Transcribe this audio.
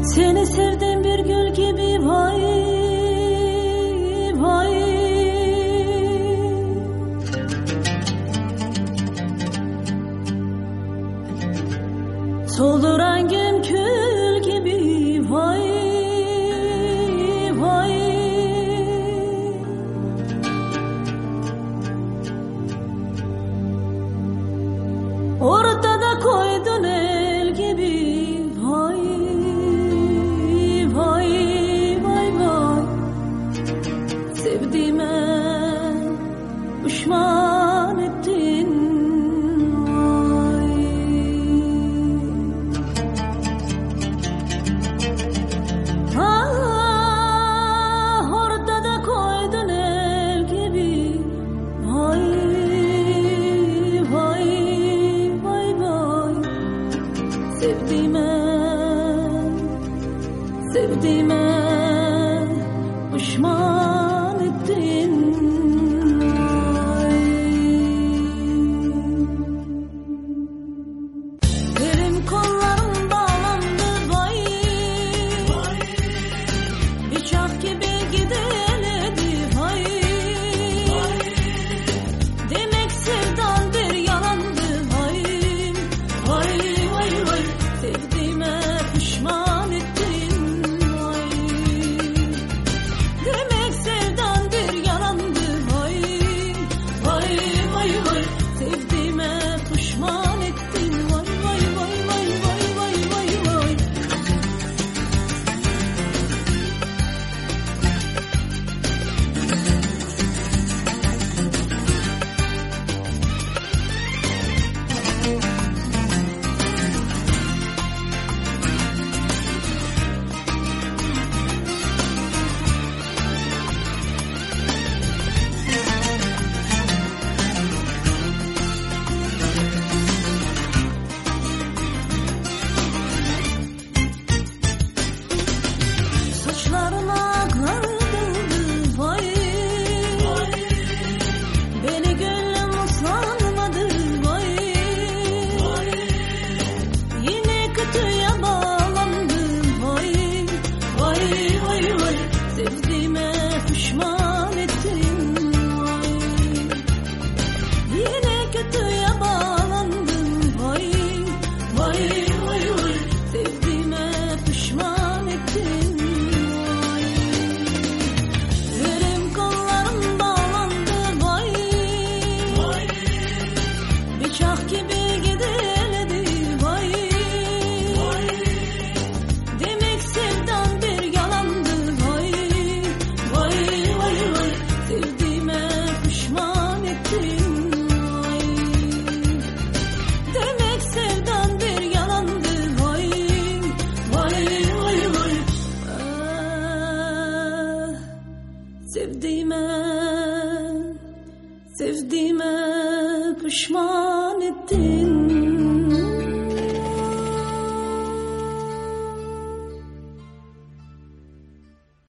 Seni sevdim bir gül gibi vay vay. Soldu rengim kül gibi vay vay. Ortada koydun el gibi vay vay vay vay. Sevdiğime pişman ettin vay. Ah, ortada koydun el gibi vay vay vay vay. Sevdiğime pişman ettin vay. Elim kollarım bağlandı vay vay. Bıçak gibi gideledi vay vay. Demek sevdan bir yalandı vay vay vay vay. Sevdiğime pişman ettin vay. Demek sevdan bir yalandı vay vay vay vay. Sevdiğime pişman ettin vay vay vay vay vay vay vay vay. Saçlarına kardıldı vay vay. Beni gönlüm ıslanmadı vay vay. Yine kötüye bağlandı vay vay vay vay. Sevdiğime pişman ettin vay. Yine kötüye bağlandım vay vay vay vay. Sevdiğime pişman ettin vay. Elim kollarım bağlandı vay vay. Bıçak gibi gideledi vay vay. Demek sevdan bir yalandı vay vay vay vay. Sevdiğime pişman ettin vay. Demek sevdan bir yalandı vay vay vay vay. Ah, sevdiğime pişman ettin